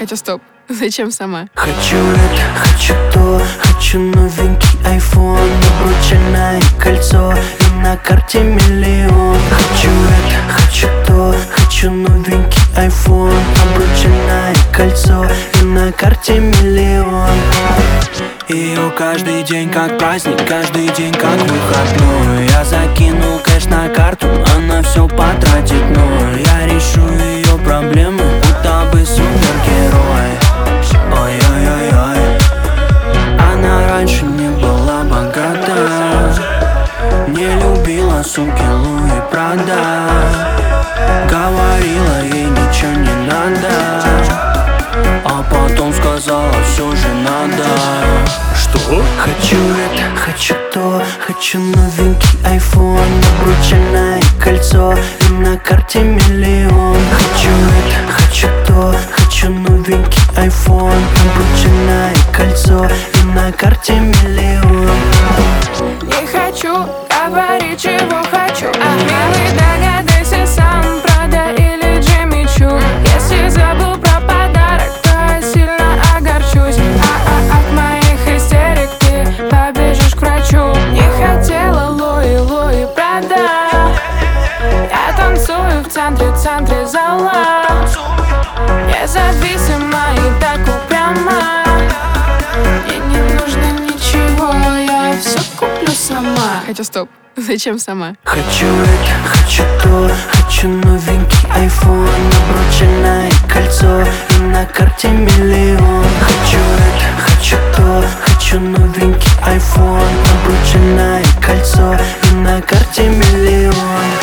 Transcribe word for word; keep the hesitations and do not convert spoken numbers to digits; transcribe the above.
Хотя стоп, зачем сама? Хочу это, хочу то, хочу новенький айфон, обручальное кольцо и на карте миллион. Хочу это, хочу то, хочу новенький айфон, обручальное кольцо и на карте миллион. Ее каждый день как праздник, каждый день как выходной. Я закинул кэш на карту, она все потратит, но я решу ее проблемы, будто бы супергерой. Ой-ой-ой-ой. Она раньше не была богата, не любила сумки Луи Прада, говорила ей ничего не надо, а потом сказала все же надо. Что? Хочу это, хочу то, хочу новенький айфон, обручальное кольцо и на карте миллион. Хочу это, хочу то, хочу новенький айфон, обручальное кольцо и на карте миллион. Не хочу говорить, чего хочу, а милый, догадайся сам, Прада или Джимми Чу. Если забыл про подарок, то я сильно огорчусь, а, а от моих истерик ты побежишь к врачу. Не хотела Луи, Луи Прада, я танцую в центре, центре зала, независимо и так упрямо. Мне не нужно ничего, я все куплю сама. Хотя стоп, зачем сама? Хочу это, хочу то, хочу новенький айфон, обручальное кольцо и на карте миллион. Хочу это, хочу то, хочу новенький айфон, обручальное кольцо и на карте миллион.